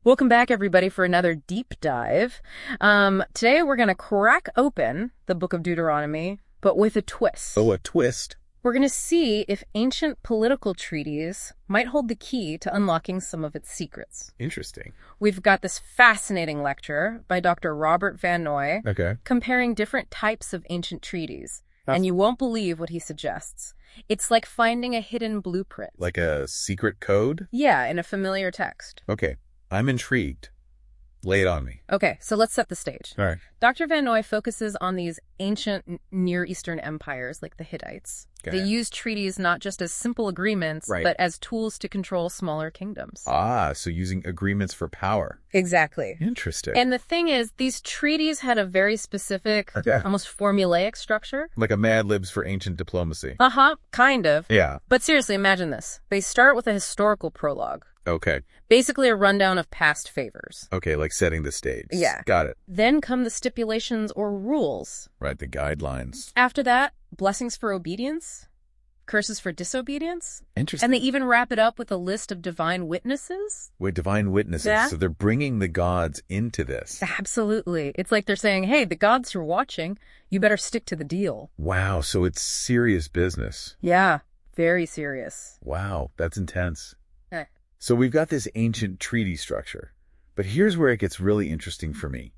Welcome back, everybody, for another deep dive. Today we're going to crack open the Book of Deuteronomy, but with a twist. Oh, a twist? We're going to see if ancient political treaties might hold the key to unlocking some of its secrets. Interesting. We've got this fascinating lecture by Dr. Robert Van Noy comparing different types of ancient treaties. And you won't believe what he suggests. It's like finding a hidden blueprint. Like a secret code? Yeah, in a familiar text. Okay. I'm intrigued. Lay it on me. Okay, so let's set the stage. All right. Dr. Van Noy focuses on these ancient Near Eastern empires like the Hittites. Okay. They used treaties not just as simple agreements, but as tools to control smaller kingdoms. Ah, so using agreements for power. Exactly. Interesting. And the thing is, these treaties had a very specific, almost formulaic structure. Like a Mad Libs for ancient diplomacy. Kind of. Yeah. But seriously, imagine this. They start with a historical prologue. Okay. Basically a rundown of past favors. Okay, like setting the stage. Yeah. Got it. Then come the stipulations or rules. Right, the guidelines. After that, blessings for obedience, curses for disobedience. Interesting. And they even wrap it up with a list of divine witnesses. Wait, divine witnesses. Yeah. So they're bringing the gods into this. Absolutely. It's like they're saying, hey, the gods are watching. You better stick to the deal. Wow, so it's serious business. Yeah, very serious. Wow, that's intense. So we've got this ancient treaty structure, but here's where it gets really interesting for me.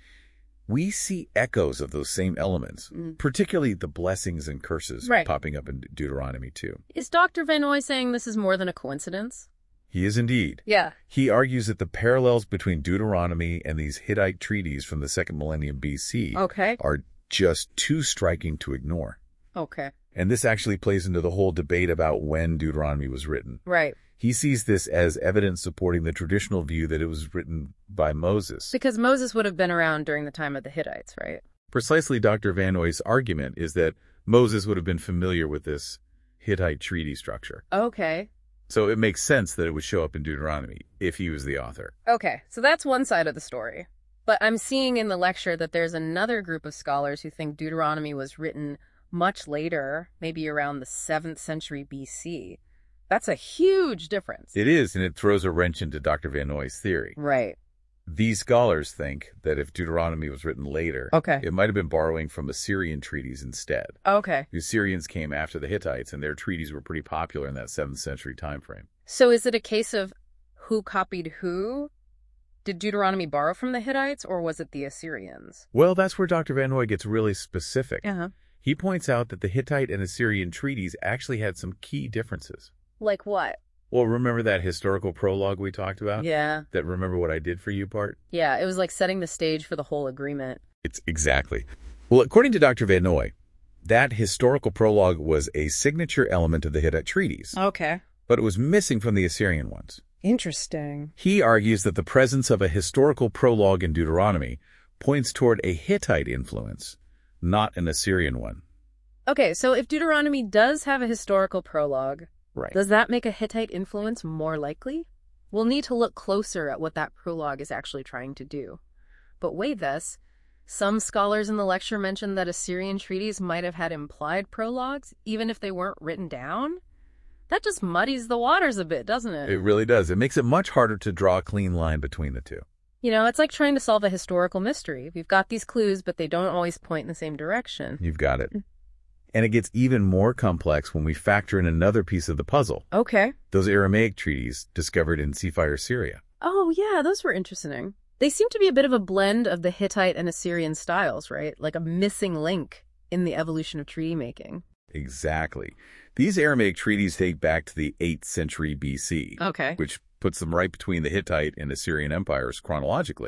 We see echoes of those same elements, particularly the blessings and curses popping up in Deuteronomy 2. Is Dr. Van Noy saying this is more than a coincidence? He is indeed. Yeah. He argues that the parallels between Deuteronomy and these Hittite treaties from the second millennium BC are just too striking to ignore. Okay. And this actually plays into the whole debate about when Deuteronomy was written. Right. He sees this as evidence supporting the traditional view that it was written by Moses. Because Moses would have been around during the time of the Hittites, right? Precisely Dr. Van Noy's argument is that Moses would have been familiar with this Hittite treaty structure. Okay. So it makes sense that it would show up in Deuteronomy if he was the author. Okay, so that's one side of the story. But I'm seeing in the lecture that there's another group of scholars who think Deuteronomy was written much later, maybe around the 7th century BC. That's a huge difference. It is, and it throws a wrench into Dr. Van Noy's theory. Right. These scholars think that if Deuteronomy was written later, it might have been borrowing from Assyrian treaties instead. Okay. The Assyrians came after the Hittites, and their treaties were pretty popular in that 7th century time frame. So is it a case of who copied who? Did Deuteronomy borrow from the Hittites, or was it the Assyrians? Well, that's where Dr. Van Noy gets really specific. He points out that the Hittite and Assyrian treaties actually had some key differences. Like what? Well, remember that historical prologue we talked about? Yeah. That remember what I did for you part? Yeah, it was like setting the stage for the whole agreement. It's exactly. Well, according to Dr. Van Noy, that historical prologue was a signature element of the Hittite treaties. Okay. But it was missing from the Assyrian ones. Interesting. He argues that the presence of a historical prologue in Deuteronomy points toward a Hittite influence, not an Assyrian one. Okay, so if Deuteronomy does have a historical prologue, right, does that make a Hittite influence more likely? We'll need to look closer at what that prologue is actually trying to do. But wait this, some scholars in the lecture mentioned that Assyrian treaties might have had implied prologues, even if they weren't written down? That just muddies the waters a bit, doesn't it? It really does. It makes it much harder to draw a clean line between the two. You know, it's like trying to solve a historical mystery. We've got these clues, but they don't always point in the same direction. You've got it. And it gets even more complex when we factor in another piece of the puzzle. Okay. Those Aramaic treaties discovered in Sephir, Syria. Oh, yeah, those were interesting. They seem to be a bit of a blend of the Hittite and Assyrian styles, right? Like a missing link in the evolution of treaty making. Exactly. These Aramaic treaties date back to the 8th century BC. Okay. Which puts them right between the Hittite and Assyrian empires chronologically.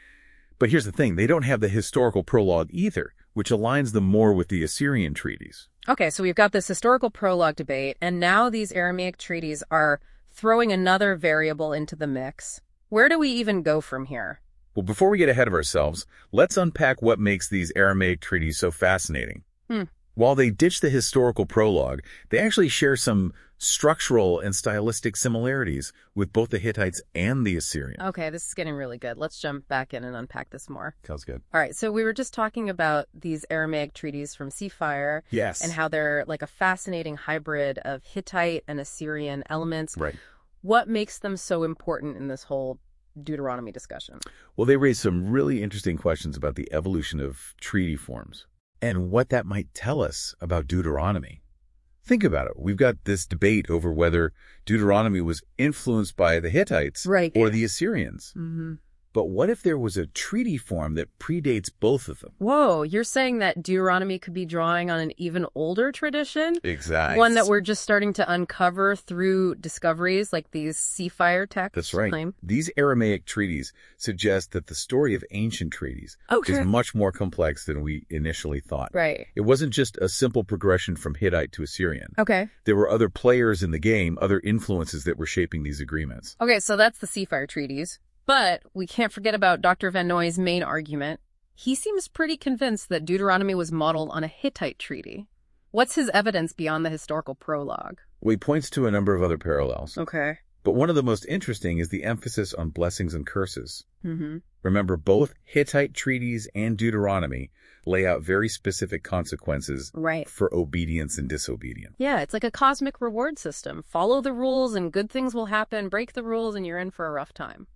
But here's the thing, they don't have the historical prologue either, which aligns them more with the Assyrian treaties. Okay, so we've got this historical prologue debate, and now these Aramaic treaties are throwing another variable into the mix. Where do we even go from here? Well, before we get ahead of ourselves, let's unpack what makes these Aramaic treaties so fascinating. While they ditch the historical prologue, they actually share some structural and stylistic similarities with both the Hittites and the Assyrians. Okay, this is getting really good. Let's jump back in and unpack this more. Sounds good. All right, so we were just talking about these Aramaic treaties from Sephir. Yes. And how they're like a fascinating hybrid of Hittite and Assyrian elements. Right. What makes them so important in this whole Deuteronomy discussion? Well, they raise some really interesting questions about the evolution of treaty forms and what that might tell us about Deuteronomy. Think about it. We've got this debate over whether Deuteronomy was influenced by the Hittites or the Assyrians. Mm-hmm. But what if there was a treaty form that predates both of them? Whoa, you're saying that Deuteronomy could be drawing on an even older tradition? Exactly. One that we're just starting to uncover through discoveries like these Seafire texts? That's right. Claim. These Aramaic treaties suggest that the story of ancient treaties is much more complex than we initially thought. Right. It wasn't just a simple progression from Hittite to Assyrian. Okay. There were other players in the game, other influences that were shaping these agreements. Okay, so that's the Seafire treaties. But we can't forget about Dr. Van Nooy's main argument. He seems pretty convinced that Deuteronomy was modeled on a Hittite treaty. What's his evidence beyond the historical prologue? Well, he points to a number of other parallels. Okay. But one of the most interesting is the emphasis on blessings and curses. Mm-hmm. Remember, both Hittite treaties and Deuteronomy lay out very specific consequences for obedience and disobedience. Yeah, it's like a cosmic reward system. Follow the rules and good things will happen. Break the rules and you're in for a rough time.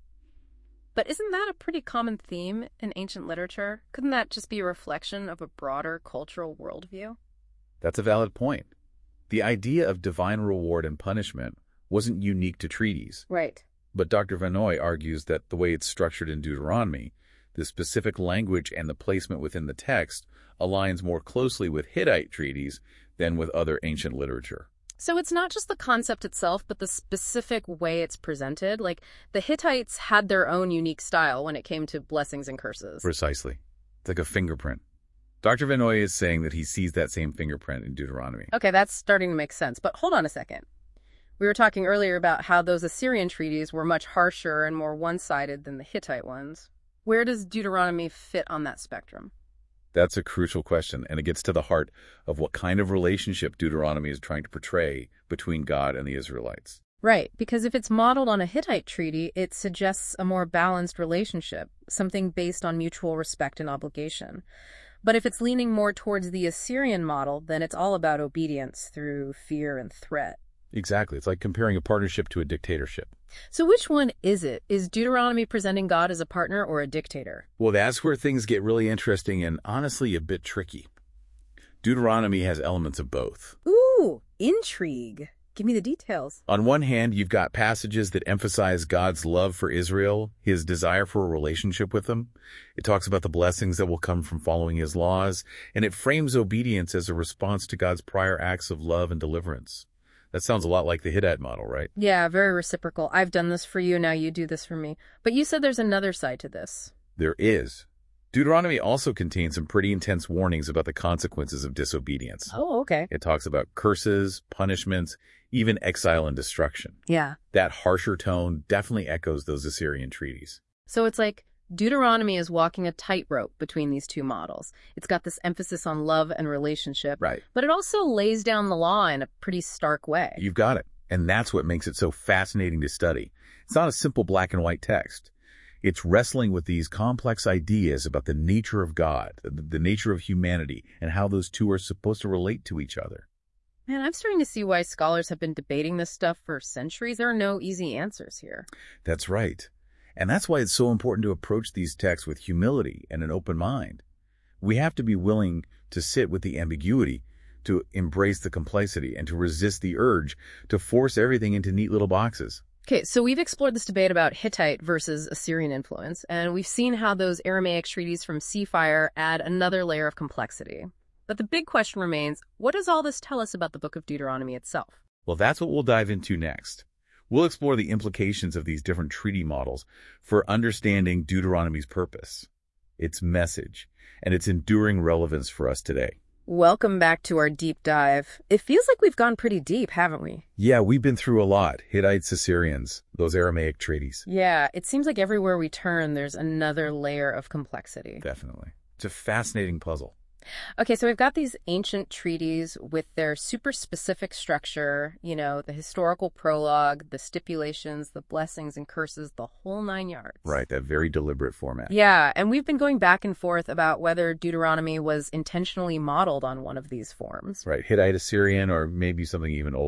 But isn't that a pretty common theme in ancient literature? Couldn't that just be a reflection of a broader cultural worldview? That's a valid point. The idea of divine reward and punishment wasn't unique to treaties. Right. But Dr. Van Nooy argues that the way it's structured in Deuteronomy, the specific language and the placement within the text aligns more closely with Hittite treaties than with other ancient literature. So it's not just the concept itself, but the specific way it's presented. Like, the Hittites had their own unique style when it came to blessings and curses. Precisely. It's like a fingerprint. Dr. Van Nooy is saying that he sees that same fingerprint in Deuteronomy. Okay, that's starting to make sense. But hold on a second. We were talking earlier about how those Assyrian treaties were much harsher and more one-sided than the Hittite ones. Where does Deuteronomy fit on that spectrum? That's a crucial question, and it gets to the heart of what kind of relationship Deuteronomy is trying to portray between God and the Israelites. Right, because if it's modeled on a Hittite treaty, it suggests a more balanced relationship, something based on mutual respect and obligation. But if it's leaning more towards the Assyrian model, then it's all about obedience through fear and threat. Exactly. It's like comparing a partnership to a dictatorship. So which one is it? Is Deuteronomy presenting God as a partner or a dictator? Well, that's where things get really interesting and honestly a bit tricky. Deuteronomy has elements of both. Ooh, intrigue. Give me the details. On one hand, you've got passages that emphasize God's love for Israel, his desire for a relationship with them. It talks about the blessings that will come from following his laws, and it frames obedience as a response to God's prior acts of love and deliverance. That sounds a lot like the Hittite model, right? Yeah, very reciprocal. I've done this for you, now you do this for me. But you said there's another side to this. There is. Deuteronomy also contains some pretty intense warnings about the consequences of disobedience. Oh, okay. It talks about curses, punishments, even exile and destruction. Yeah. That harsher tone definitely echoes those Assyrian treaties. So it's like Deuteronomy is walking a tightrope between these two models. It's got this emphasis on love and relationship. Right. But it also lays down the law in a pretty stark way. You've got it. And that's what makes it so fascinating to study. It's not a simple black and white text. It's wrestling with these complex ideas about the nature of God, the nature of humanity, and how those two are supposed to relate to each other. Man, I'm starting to see why scholars have been debating this stuff for centuries. There are no easy answers here. That's right. And that's why it's so important to approach these texts with humility and an open mind. We have to be willing to sit with the ambiguity, to embrace the complexity, and to resist the urge to force everything into neat little boxes. Okay, so we've explored this debate about Hittite versus Assyrian influence, and we've seen how those Aramaic treaties from Seafire add another layer of complexity. But the big question remains, what does all this tell us about the book of Deuteronomy itself? Well, that's what we'll dive into next. We'll explore the implications of these different treaty models for understanding Deuteronomy's purpose, its message, and its enduring relevance for us today. Welcome back to our deep dive. It feels like we've gone pretty deep, haven't we? Yeah, we've been through a lot. Hittites, Assyrians, those Aramaic treaties. Yeah, it seems like everywhere we turn, there's another layer of complexity. Definitely. It's a fascinating puzzle. Okay, so we've got these ancient treaties with their super specific structure, you know, the historical prologue, the stipulations, the blessings and curses, the whole 9 yards. Right, that very deliberate format. Yeah, and we've been going back and forth about whether Deuteronomy was intentionally modeled on one of these forms. Right, Hittite, Assyrian, or maybe something even older.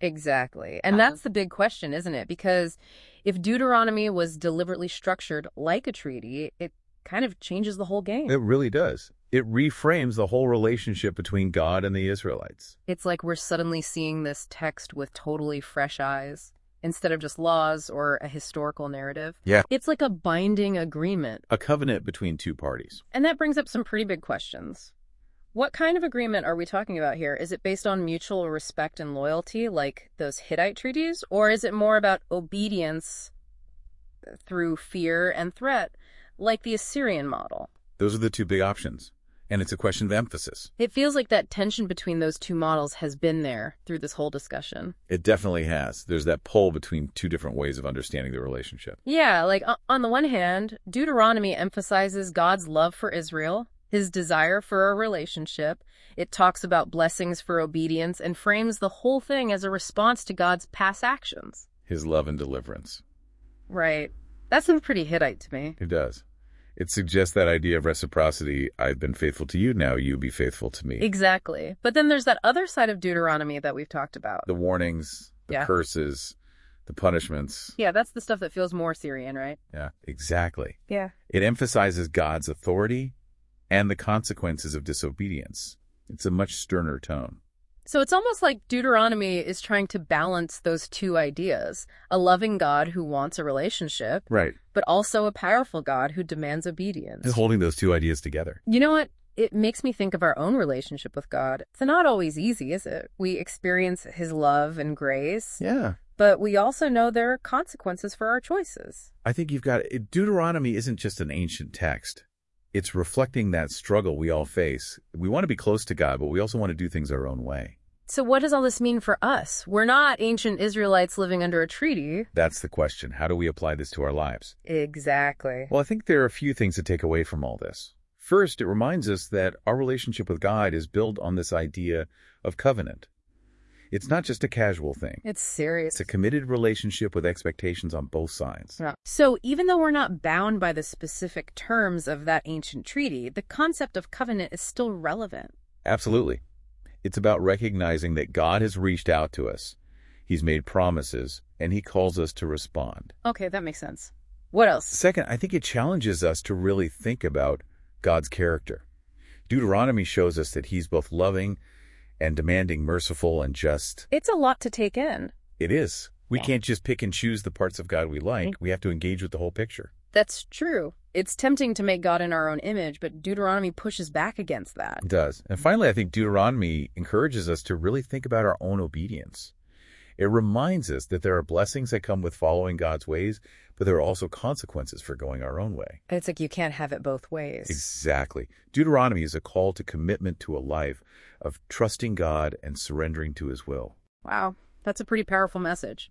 Exactly. And that's the big question, isn't it? Because if Deuteronomy was deliberately structured like a treaty, it kind of changes the whole game. It really does. It reframes the whole relationship between God and the Israelites. It's like we're suddenly seeing this text with totally fresh eyes, instead of just laws or a historical narrative. Yeah. It's like a binding agreement. A covenant between two parties. And that brings up some pretty big questions. What kind of agreement are we talking about here? Is it based on mutual respect and loyalty, like those Hittite treaties? Or is it more about obedience through fear and threat, like the Assyrian model? Those are the two big options. And it's a question of emphasis. It feels like that tension between those two models has been there through this whole discussion. It definitely has. There's that pull between two different ways of understanding the relationship. Yeah, like on the one hand, Deuteronomy emphasizes God's love for Israel, his desire for a relationship. It talks about blessings for obedience and frames the whole thing as a response to God's past actions. His love and deliverance. Right. That sounds pretty Hittite to me. It does. It suggests that idea of reciprocity. I've been faithful to you, now you be faithful to me. Exactly. But then there's that other side of Deuteronomy that we've talked about. The warnings, the curses, the punishments. Yeah, that's the stuff that feels more Syrian, right? Yeah, exactly. Yeah. It emphasizes God's authority and the consequences of disobedience. It's a much sterner tone. So it's almost like Deuteronomy is trying to balance those two ideas, a loving God who wants a relationship, right, but also a powerful God who demands obedience. And holding those two ideas together. You know what? It makes me think of our own relationship with God. It's not always easy, is it? We experience his love and grace. Yeah. But we also know there are consequences for our choices. I think Deuteronomy isn't just an ancient text. It's reflecting that struggle we all face. We want to be close to God, but we also want to do things our own way. So what does all this mean for us? We're not ancient Israelites living under a treaty. That's the question. How do we apply this to our lives? Exactly. Well, I think there are a few things to take away from all this. First, it reminds us that our relationship with God is built on this idea of covenant. It's not just a casual thing. It's serious. It's a committed relationship with expectations on both sides. Yeah. So even though we're not bound by the specific terms of that ancient treaty, the concept of covenant is still relevant. Absolutely. It's about recognizing that God has reached out to us. He's made promises, and he calls us to respond. Okay, that makes sense. What else? Second, I think it challenges us to really think about God's character. Deuteronomy shows us that he's both loving and demanding, merciful and just. It's a lot to take in. It is. We can't just pick and choose the parts of God we like. We have to engage with the whole picture. That's true. It's tempting to make God in our own image, but Deuteronomy pushes back against that. It does. And finally, I think Deuteronomy encourages us to really think about our own obedience. It reminds us that there are blessings that come with following God's ways, but there are also consequences for going our own way. It's like you can't have it both ways. Exactly. Deuteronomy is a call to commitment to a life of trusting God and surrendering to his will. Wow, that's a pretty powerful message.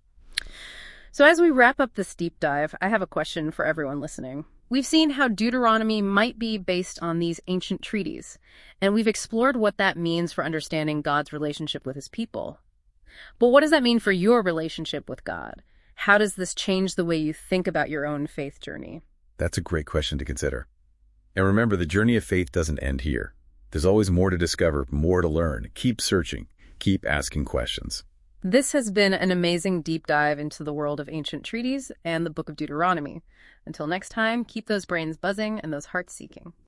So as we wrap up this deep dive, I have a question for everyone listening. We've seen how Deuteronomy might be based on these ancient treaties, and we've explored what that means for understanding God's relationship with his people. But what does that mean for your relationship with God? How does this change the way you think about your own faith journey? That's a great question to consider. And remember, the journey of faith doesn't end here. There's always more to discover, more to learn. Keep searching. Keep asking questions. This has been an amazing deep dive into the world of ancient treaties and the book of Deuteronomy. Until next time, keep those brains buzzing and those hearts seeking.